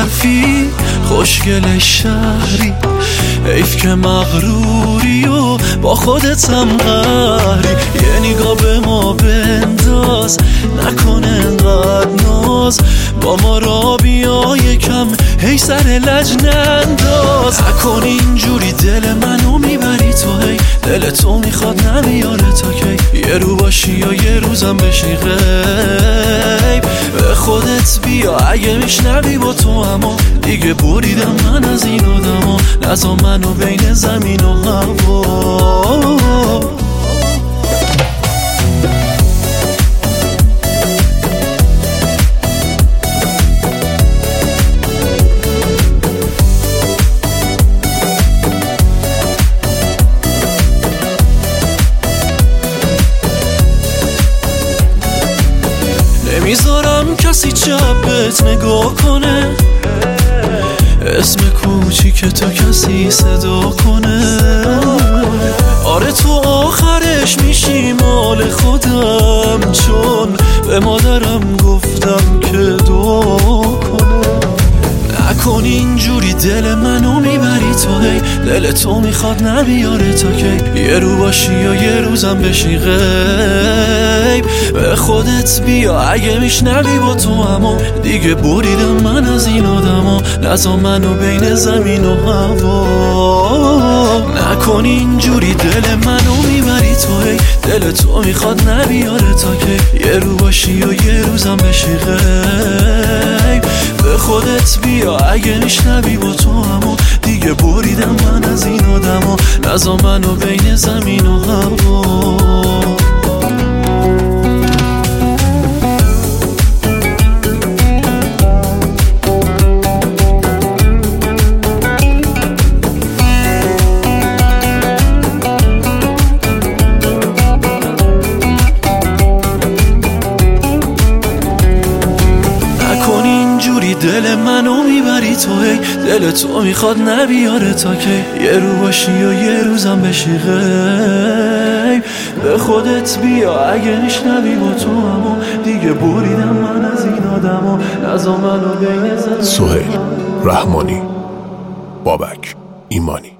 حرفی خوشگل شهری، حیف که مغروری و با خودتم قهری. یه نگاه به ما بنداز، نکنه انقدر ناز، با ما را بیا یکم هی سر لج ننداز. نکن اینجوری دل منو میبری تو، هی دل تو میخواد نمیاره تا کی. یه رو باشی یا یه روزم بشی غیب، به خودت بیا اگه میشنوی با تو. اما دیگه بریدم من از این آدما، نزا منو بین زمین و هوا. نمیذارم کسی چپت نگاه کنه، اسم کوچیک تو کسی صدا کنه. آره تو آخرش میشی مال خودم، چون به مادرم گفتم که دعا کنه. نکن اینجوری دل منو میبری تو، هی دل تو میخواد نبیاره تا کی. یه رو باشی یا یه روزم بشی غیب، به خودت بیا اگه میشنوی با تو. اما دیگه بریدم من از این آدما، نزا منو بین زمین و هوا. نکن اینجوری دل منو میبری تو، هی دل تو میخواد نبیاره تا کی. یه رو باشی یا یه روزم بشی غیب، به خودت بیا اگه میشنوی با تو. اما دیگه بریدم من از این آدما، نزا منو بین زمین و هوا. دل منو میبری تو، هی دل تو میخواد نبیاره تا کی. یه رو باشی یا یه روزم بشی غیب، به خودت بیا اگه میشنوی با تو. اما دیگه بریدم من از این آدما، نزا منو بین زمین. سهیل رحمانی، بابک ایمانی.